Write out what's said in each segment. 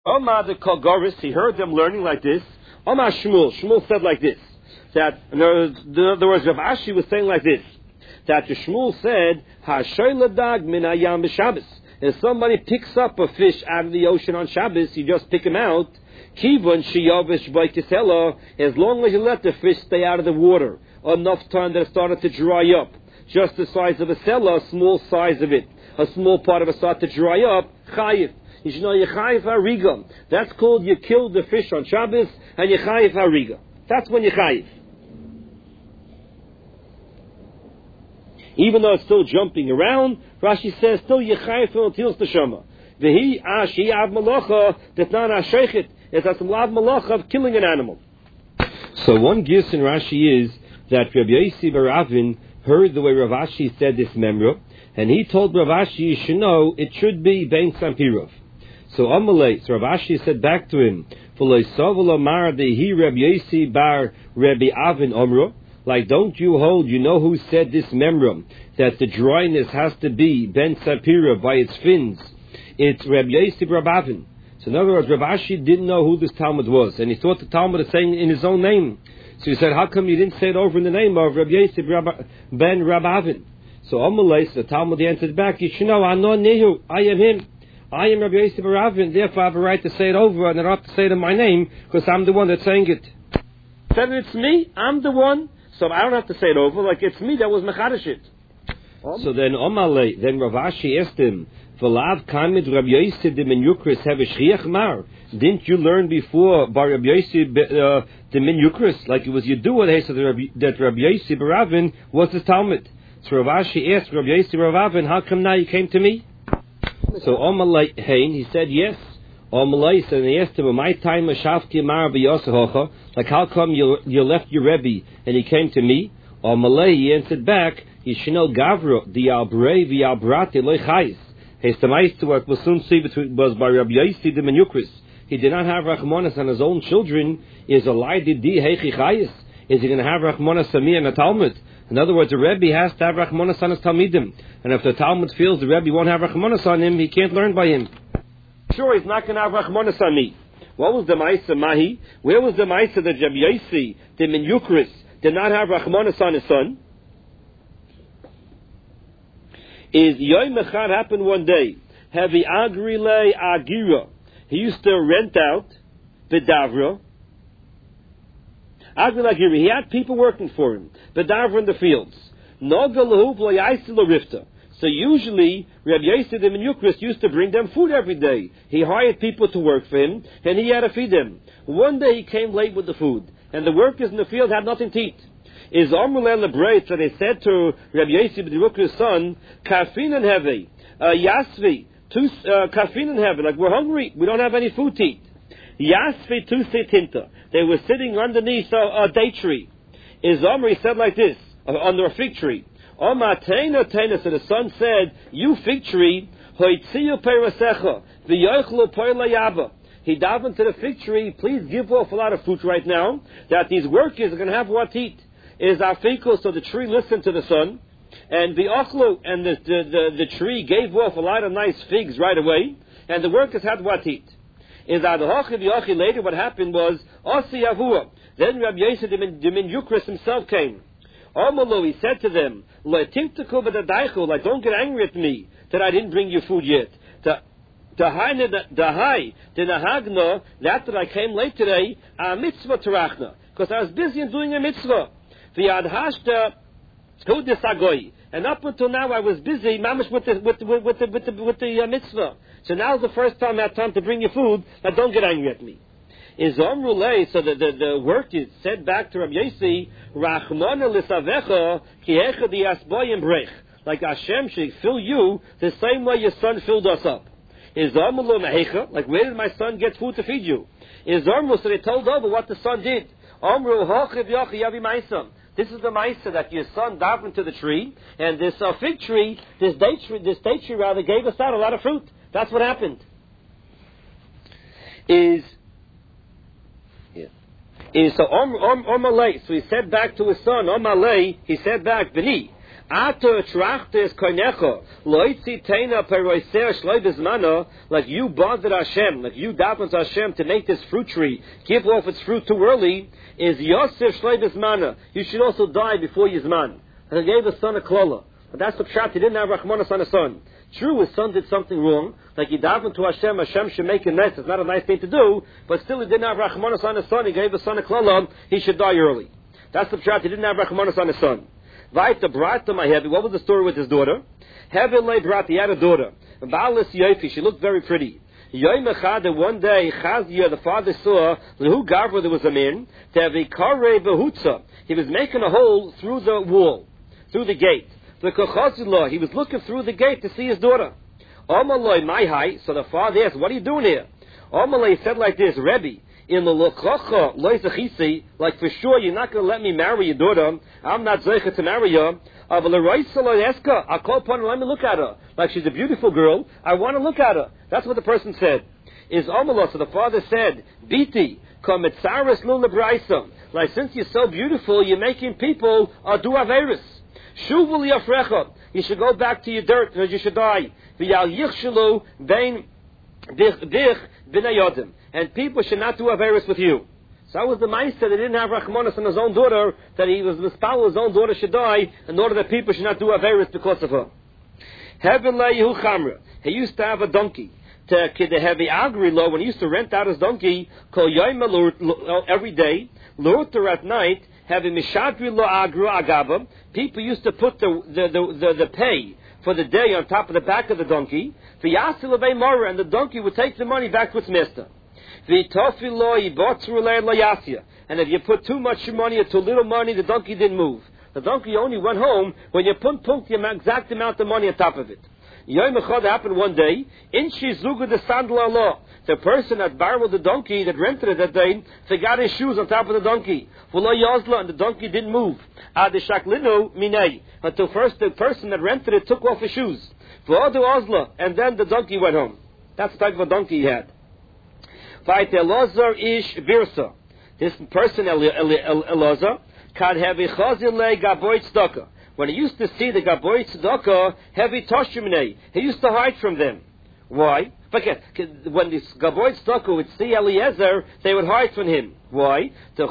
Omar the Kalgoris, he heard them learning like this. Omar Shmuel, Shmuel said like this. That, in other words, Rav Ashi was saying like this. That the Shmuel said, Hashoyladag min hayam b'Shabbos. If somebody picks up a fish out of the ocean on Shabbos, you just pick him out. Kivon shiyavish b'kisela, as long as you let the fish stay out of the water, enough time that it started to dry up. Just the size of a sela, a small size of it, a small part of it started to dry up, chayiv. You should know Yechayiv Hariga. That's called you killed the fish on Shabbos and Yechayiv Hariga. That's when Yechayiv. Even though it's still jumping around, Rashi says still Yechayiv until Tashama. Vehi ashi av malacha detnan ashaychit. It's a lav malacha of killing an animal. So one gives in Rashi is that Rabbi Yosi bar Avin heard the way Rav Ashi said this memra, and he told Rav Ashi, you should know it should be Ben Sampirov. So Amalei, so Rav Ashi said back to him, Rabbi Yosi bar Rabbi Avin Omro, like don't you hold, you know who said this memra, that the dryness has to be Ben Sampirov by its fins. It's Rabbi Yosi bar Avin. So in other words, Rav Ashi didn't know who this Talmud was, and he thought the Talmud was saying in his own name. So he said, how come you didn't say it over in the name of Rabbi Yosi ben Rabavin? So Amalei, the Talmud answered back, you should know, I am him. I am Rabbi Yosi ben Rabavin, therefore I have a right to say it over, and I don't have to say it in my name, because I'm the one that's saying it. Said it's me, I'm the one, so I don't have to say it over, like it's me that was Mechadish it. So then Amalei, then Rav Ashi asked him, V'lav kamid Rabbi Yosi de Menyukris have a shriach mar. Didn't you learn before by Rabbi Yosi de Menyukris, like it was Yedua that Rabbi Yosi Baravin was his Talmud? So Rav Ashi asked Rabbi Yosi Baravin, how come now you came to me? So Amalei Hein, he said yes. Amalei said, and he asked him, my time Mashafki Mar b'Yosahocha, like how come you left your Rebbe and he came to me? Amalei, he answered back, Yishinel Gavro di Albrei v'Albrate loichais. His Tamaista, what we'll soon see was by Rabbi Yosi de Menyukris. He did not have Rachmanas on his own children. Is a lie di heichi chayis? Is he going to have Rachmanas on me and a Talmud? In other words, the Rebbe has to have Rachmanas on his Talmidim. And if the Talmud feels the Rebbe won't have Rachmanas on him, he can't learn by him. Sure, he's not going to have Rachmanas on me. What was the Maisa Mahi? Where was the Maisa that Rabbi Yosi de Menyukris did not have Rachmanas on his son? Is Yom Echad happened one day. Heavy Agrile Agira. He used to rent out Bedavra. Agrile Agira. He had people working for him. Bedavra in the fields. Nogalahu V'Yaisi L'Rifta. So usually, Rabbi Yosi de Menyukris used to bring them food every day. He hired people to work for him, and he had to feed them. One day he came late with the food, and the workers in the field had nothing to eat. Is Amrulel Lebreit, so they said to Rabbi Yosi ben Rukri's son, Kafin and Heavy, Yasvi, Kafin and Heavy, like we're hungry, we don't have any food to eat. Yasvi tu setinta. They were sitting underneath a date tree. Is Omri said like this, under a fig tree. Omar Tena Tena, so the son said, you fig tree, Hoitziyu Perasecha, V'yochlu Perlayaba. He dived into the fig tree, please give off a lot of fruit right now, that these workers are going to have what to eat. Is Afikul, so the tree listened to the son, and the Ochlu, and the tree gave off a lot of nice figs right away, and the workers had what to eat. Is Adahochi later, what happened was, Osi Avua. Then Rabbi Yosi de Menyukris himself came. Omalo, he said to them, like, don't get angry at me that I didn't bring you food yet. That I came late today, a mitzvah tarachna, because I was busy in doing a mitzvah. And up until now I was busy mamish with the mitzvah. So now's the first time I have time to bring you food. Now don't get angry at me. Is Omrulei, so the work is said back to Rabbi Yosi, Rachmana lisavecha ki echa diasboyim brech. Like Hashem should fill you the same way your son filled us up. Is Omrulei mehecha, like where did my son get food to feed you? Is Omrulei, so they told over what the son did. Omru hochiv yochi yavi maisam. This is the Maisa that your son dived into the tree, and this fig tree, this date tree rather, gave us out a lot of fruit. That's what happened. So Omalei, so he said back to his son, Omalei, he said back, Beni, Ato trachtes koinecha loitzi teina peroiser shloi bezmano, like you bothered Hashem, like you davened to Hashem to make this fruit tree give off its fruit too early, is Yosef shloi bezmano. You should also die before Yizman. And he gave his son a klola. But that's the pshat. He didn't have Rachmanos on his son. True, his son did something wrong. Like he davened to Hashem, Hashem should make a nest. It's not a nice thing to do. But still, he didn't have Rachmanos on his son. He gave his son a klola. He should die early. That's the pshat. He didn't have Rachmanos on his son. Vaita brought to my Hevi. What was the story with his daughter? Hevi lay brought. He had a daughter. Baalis Yofi. She looked very pretty. Yoim Echad. One day, Chazia, the father saw Lehu Gavra. There was a man. Tevi Kare Behutza. He was making a hole through the wall, through the gate. The Kochazillah. He was looking through the gate to see his daughter. Amaloi my high. So the father asked, "What are you doing here?" Amaloi said like this, "Rebbe, in the lokocha loisachisi, like for sure you're not going to let me marry your daughter. I'm not zeicha to marry her. But l'roisaloyeska, I call upon her. Let me look at her. Like she's a beautiful girl. I want to look at her." That's what the person said. Is Amalah. So the father said, "Biti kometzaris lulabraisa." Like since you're so beautiful, you're making people do averis. Shuvul yafrecha. You should go back to your dirt, and you should die. V'yal yichshelu bein dich b'nayodim. And people should not do averis with you. So that was the meister that didn't have Rachmanos on his own daughter, that he was mispal his own daughter should die, in order that people should not do averis because of her. Heaven le'yehu chamra. He used to have a donkey. To the heavy agri law, when he used to rent out his donkey, kol yoyim every day, lurter at night, having mishadri lo agru agaba. People used to put the pay for the day on top of the back of the donkey. V'yasil avei mora, and the donkey would take the money back to its master. And if you put too much money or too little money, the donkey didn't move. The donkey only went home when you put the exact amount of money on top of it. Yom Echad happened one day. In Shizuga the sandal law, the person that borrowed the donkey, that rented it that day, forgot his shoes on top of the donkey. And the donkey didn't move. Until first the person that rented it took off his shoes. And then the donkey went home. That's the type of a donkey he had. Ish Birsa. This person, Elazar, can have a chazile gaboy tzedakah. When he used to see the gaboy tzedakah, heavy toshimnei, he used to hide from them. Why? Because when this gaboy tzedakah would see Eliezer, they would hide from him. Why?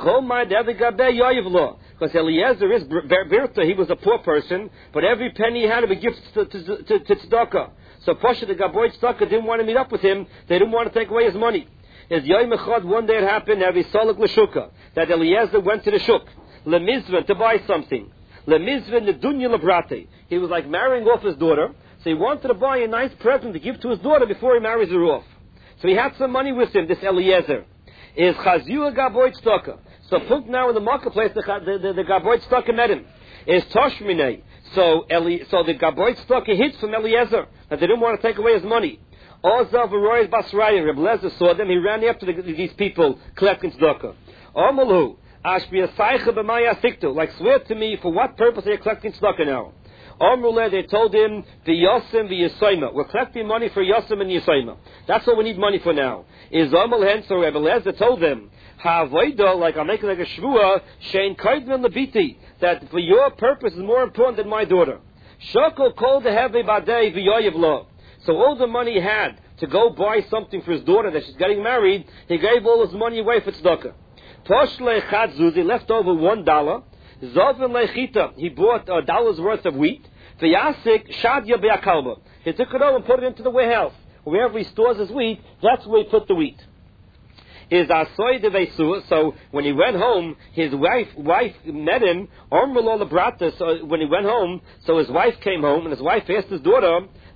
Because Eliezer is Birta, he was a poor person, but every penny he had to be given to tzedakah. So Pasha, the gaboy tzedakah, didn't want to meet up with him, they didn't want to take away his money. Is Yom Echad, one day it happened, Avi Salak L'Shuka, that Eliezer went to the Shuk, Lemizvan, to buy something. Lemizvan, the Dunya Labrate. He was like marrying off his daughter, so he wanted to buy a nice present to give to his daughter before he marries her off. So he had some money with him, this Eliezer. Is Chazua Gaboy Tzedakah. So put now in the marketplace, the Gaboy Tzedakah met him. Is Toshminei. So the Gaboy Tzedakah hits from Eliezer, that they didn't want to take away his money. Ozav Aroy Basraya, Reb Lezer saw them, he ran after these people collecting tzedakah. Amalu, Ashbiya Saicha B'maya Siktu, like swear to me, for what purpose are you collecting tzedakah now? Amruleh, they told him, the Yosim, the Yisayma. We're collecting money for Yosim and Yisayma. That's what we need money for now. Is Amal Hen, so Reb Lezer told them, Ha'avoida, like I'm making like a shvua, Shein Kaidman Labiti, that for your purpose is more important than my daughter. Shoko called the Heve Badei V'yoyev Lo. So all the money he had to go buy something for his daughter that she's getting married, he gave all his money away for tzedakah. Toshle Chadzuz, he left over $1. Zovin Lechita, he bought $1 worth of wheat. V'yasik Shadya Be'akalba. He took it over and put it into the warehouse. Wherever he stores his wheat, that's where he put the wheat. Is Asoy de Vesua, so when he went home, his wife met him, so when he went home, so his wife came home, and his wife asked his daughter,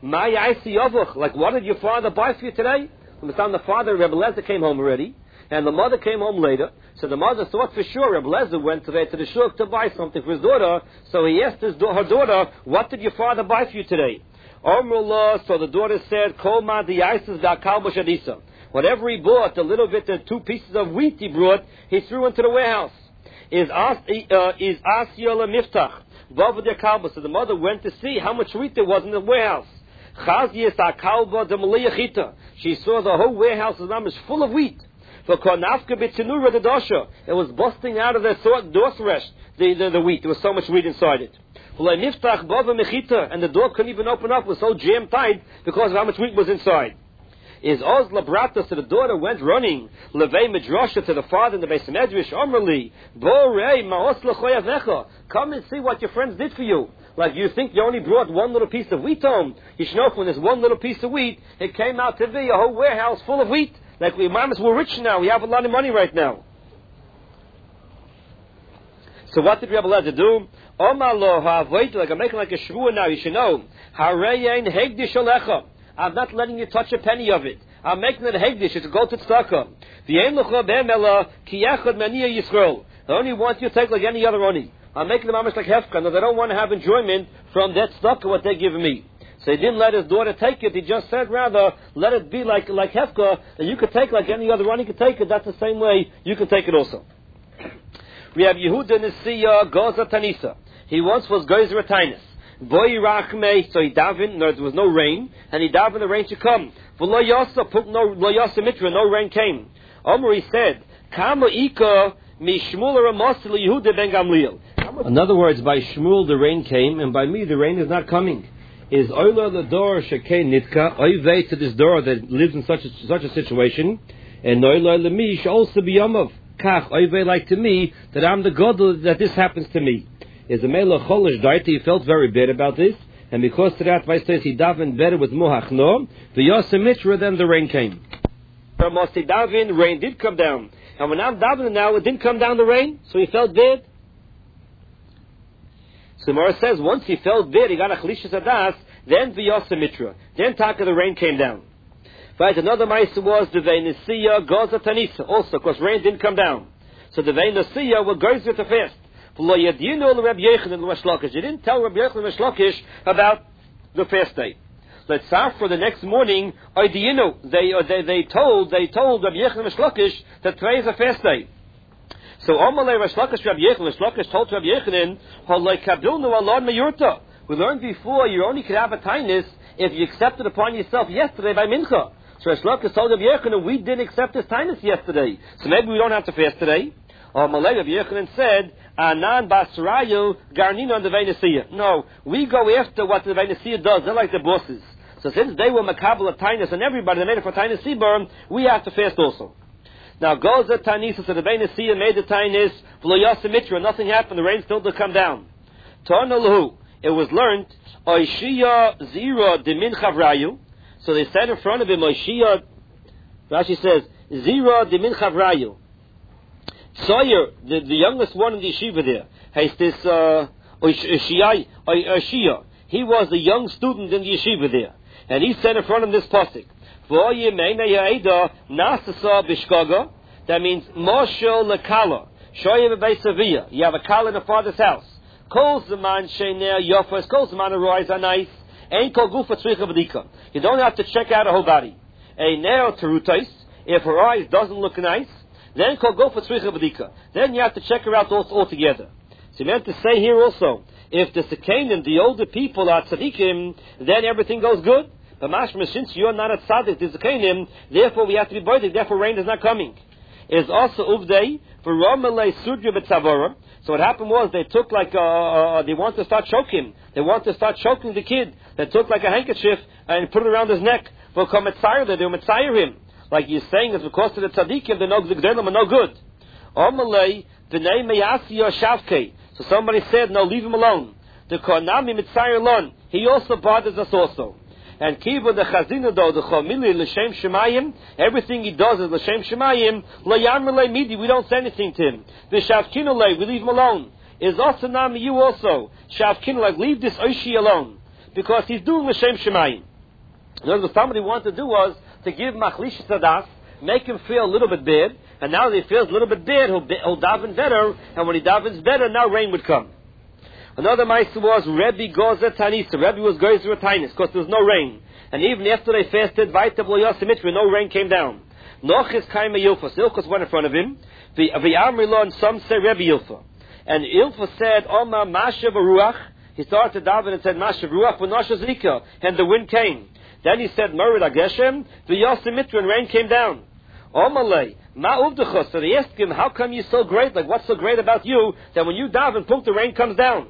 like, what did your father buy for you today? From the time the father, Rebbe Lezer, came home already, and the mother came home later, so the mother thought for sure Rebbe Lezer went to the shuk to buy something for his daughter, so he asked her daughter, what did your father buy for you today? So the daughter said, Kol di Isis da Kalba Shadisa. Whatever he bought, a little bit, the 2 pieces of wheat he brought, he threw into the warehouse. Is Asyola Miftach. So the mother went to see how much wheat there was in the warehouse. She saw the whole warehouse is full of wheat. It was busting out of the dorsresh, the wheat. There was so much wheat inside it. And the door couldn't even open up, it was so jammed tight because of how much wheat was inside. Is Oz Labrata, so the daughter went running, Levei Midrasha to the father in the Beis Medrash, Amrli, Borei Maos Lechoyavecha, come and see what your friends did for you. Like you think you only brought one little piece of wheat home. You should know when there's one little piece of wheat, it came out to be a whole warehouse full of wheat. Like we mamas, we're rich now, we have a lot of money right now. So what did Rebbe Lezer do? Like I'm making like a shvuah now, you should know. Hareyein hegdish alecha. I'm not letting you touch a penny of it. I'm making it a hegdish, it's a go to tzedakah. I only want you to take like any other oni. I'm making the mamash like hefka. No, they don't want to have enjoyment from that tzedakah what they're giving me. So he didn't let his daughter take it. He just said rather, let it be like hefka, that you could take like any other oni could take it. That's the same way you can take it also. We have Yehuda Nesiya Goza Tanisa. He once was Gozer Tainus. Boy Rachme, so he davened, there was no rain, and he davened the rain to come. Lo Yasa Mitra, no rain came. Omri said, Kama Ika mi Shmuel Ramosil Yehuda ben Gamliel. In other words, by Shmuel the rain came, and by me the rain is not coming. Is Oila the door Shekei Nitka, Oivei to this door that lives in such a situation, and Oila Lemish also biyamav. Kach Oivei like to me, that I'm the God that this happens to me. Is a Melech Cholish Daiti, he felt very bad about this, and because of that, Vice says he davened better with Mohachno, the Yosem Mitra, then the rain came. From Mosti Davin, rain did come down. And when I'm davening now, it didn't come down the rain, so he felt bad. So Mara says, once he felt bad, he got a Chalishas Adas, then the Yosem Mitra. Then Taka the rain came down. Right, another Maisa was the Veinesiya Goza Tanisa, also, because rain didn't come down. So the Veinesiya were Gozer to fast. You didn't tell Rabbi Yochanan and Resh Lakish about the fast day. Let's start for the next morning. They told Rabbi Yochanan and Resh Lakish that today is a fast day. So Amalei Resh Lakish Rabbi Yochanan, Resh Lakish told Rabbi Yochanan, we learned before you only could have a tainus if you accepted upon yourself yesterday by mincha. So Resh Lakish told Rabbi Yochanan, we didn't accept this tainus yesterday, so maybe we don't have to fast today. Amalei Rabbi Yochanan said, Anan Basrayu Garnina on the Veinesiya. No, we go after what the Veinesiya does. They're like the bosses. So since they were Makabal of Tainus and everybody, they made it for Tainus Sibur, we have to fast also. Now goes the Tainus, so the Veinesiya made the Tainus, V'lo Yasa Mitra, nothing happened, the rain still did come down. Tornalahu, it was learned, Oishia Zira Dimin Chavrayu. So they said in front of him, Oishia, Rashi says, Zira Dimin Chavrayu. Sawyer, the youngest one in the yeshiva there, has this Oshia. He was the young student in the yeshiva there, and he said in front of this pasuk, that means Moshe lekala, shoyim be'savia. You have a kala in the father's house. Kol zaman shener yofas, kol zaman arois are nice. Ain't kol gufa tzricha b'dika. You don't have to check out her whole body. A neo terutais, if her eyes doesn't look nice, then go for tzricha b'dika. Then you have to check her out altogether. So you meant to say here also, if the Sekanim, the older people are tzaddikim, then everything goes good. But mashma, since you're not a tzaddik, the Sekanim, therefore we have to be boidik, therefore rain is not coming. Is also uvdei for Romalei Sudra b'tzavora. So what happened was they took like they want to start choking. They want to start choking the kid. They took like a handkerchief and put it around his neck. They'll come mitzayir, they'll mitzayir him. Like you're saying, it's because of the tzaddikim, the Gzelim are no good. Omalei v'nei meyasiya shavkei. So somebody said, no, leave him alone. The Konami mitzayir lon, he also bothers us also. And kiva the chazina do the chomili l'shem shemayim, everything he does is l'shem shemayim. L'yamrei midi, we don't say anything to him. The shavkinolei, we leave him alone. Is also nami you also shavkinolei, leave this oishi alone because he's doing l'shem shemayim. What somebody wanted to do was to give machlish sadas, make him feel a little bit bad, and now that he feels a little bit bad, he'll daven better, and when he davens better, now rain would come. Another ma'aseh was Rebbe Gozer Tanisa. Rebbe was Gozer Tainus because there was no rain, and even after they fasted, Vaita B'lo Yosem Mitra, no rain came down. Nochis Kaima Yilfa. Ilfas went in front of him. The Amrilo, and some say Rebbe Yilfa, and Ilfa said, Oma Masha V'Ruach. He started to daven and said Masha V'Ruach V'Nosha Zika, and the wind came. Then he said, Merid Ageshem, the Yosem Mitra, and rain came down. Omalei, Ma Uvdechos. So they asked him, how come you're so great? Like, what's so great about you that when you daven, the rain comes down?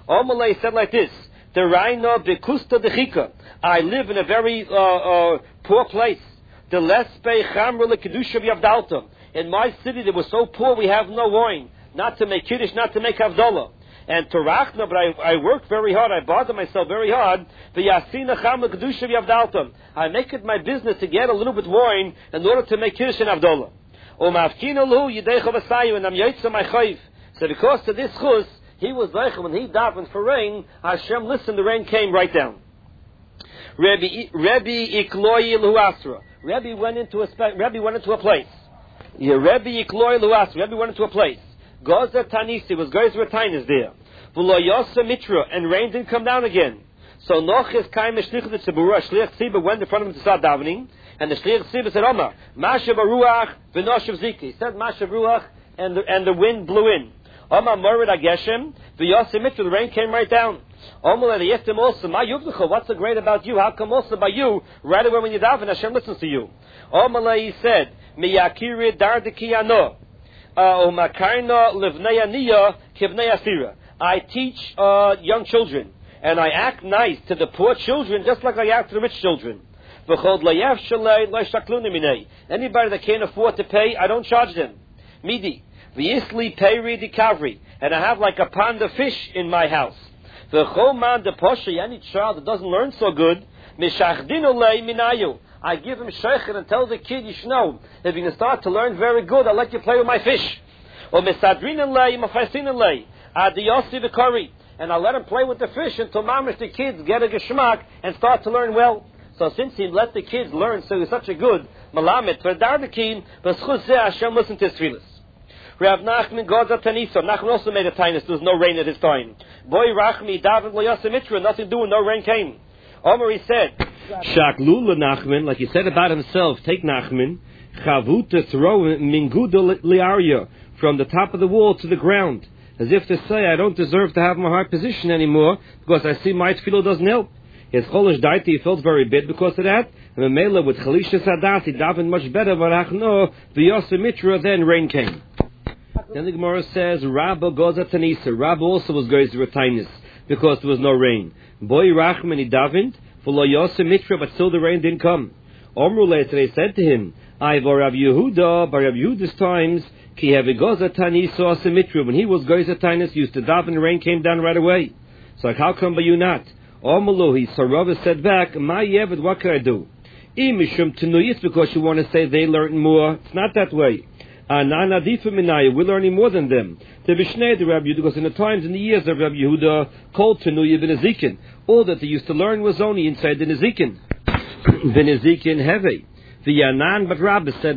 Omalei said like this, Deraino bekusta dechika. I live in a very poor place. The lespe chamra lekedusha v'avdalta. In my city, they were so poor we have no wine, not to make kiddush, not to make havdalah. And Torachna, but I worked very hard. I bother myself very hard. V'yasina chamra kedusha v'avdalta. I make it my business to get a little bit wine in order to make kiddush and havdalah. Umavkina lu yideicha v'sayu, and I'm yaitza my chayv. So because of this chus, he was like when he davened for rain, Hashem listened, the rain came right down. Rebbe Ikloyi Luasra. Rebbe went into a place. Yeah, Rebbe Ikloyi Luasra. Rebbe went into a place. Gozer Tanisi was Gozer Tainis there. V'lo Yosa Mitra, and rain didn't come down again. So Nochis Kaim Shliach the Tzibura, Shliach Tzibur went in front of him to start davening, and the Shliach Tzibur said, Omar, Mashav Ruach v'Noshav Ziki. He said Mashav Ruach, and the wind blew in. Omar Morid Ageshem, v'Yosa Mitra, the rain came right down. Omar Yeftim also, Ma Yuvducha, what's so great about you? How come also by you, right away when you daven, Hashem listens to you? Omar he said, Miyakiri Dardiki Ano. I teach young children, and I act nice to the poor children just like I act to the rich children. Anybody that can't afford to pay, I don't charge them. Midi. And I have like a pond of fish in my house. Any child that doesn't learn so good, I give him sheikhid and tell the kid, you should know, if you're going to start to learn very good, I'll let you play with my fish. Or and I'll let him play with the fish until mamish the kids get a geschmack and start to learn well. So since he let the kids learn, so he's such a good malamet for dardakin, but Hashem listened to his tefillas. Rav Nachman Godza Tanisa. Nachman also made a tinus. There was no rain at his time. Boy Rachmi David Lo Yasa Mitra. Nothing doing. No rain came. Omar said, Shaklula Nachman, like he said about himself, take Nachman, Chavut to throw Minguda Liaria from the top of the wall to the ground, as if to say, I don't deserve to have my high position anymore because I see my tefillah doesn't help. His Cholish Daiti, he felt very bad because of that. And Mela with Chalisha Sadat, he davened much better, but Achno, the Yasa Mitra, then rain came. Then the Gemara says, Rabba Goza Tanisa. Rabba also was going to retainis because there was no rain. Boy Rachman, he davened, for Lo Yasa Mitra, but still the rain didn't come. Omrule, they said to him, I for Rav Yehuda, by Rav Yehuda's times, Ki have Goza Tanisa Asa Mitra. When he was Goza Tanis, used to daven, the rain came down right away. So like, how come by you not? Omrule, so Rava said back, My Yevid, what can I do? Imishum Tenuyis, because you want to say they learned more. It's not that way. We're learning more than them. Because in the times, in the years of Rabbi Yehuda, called Tenuya ben Ezekin, all that they used to learn was only inside the Nezikin. Ben Ezekin heavy. The Yanan, but Rabbi said,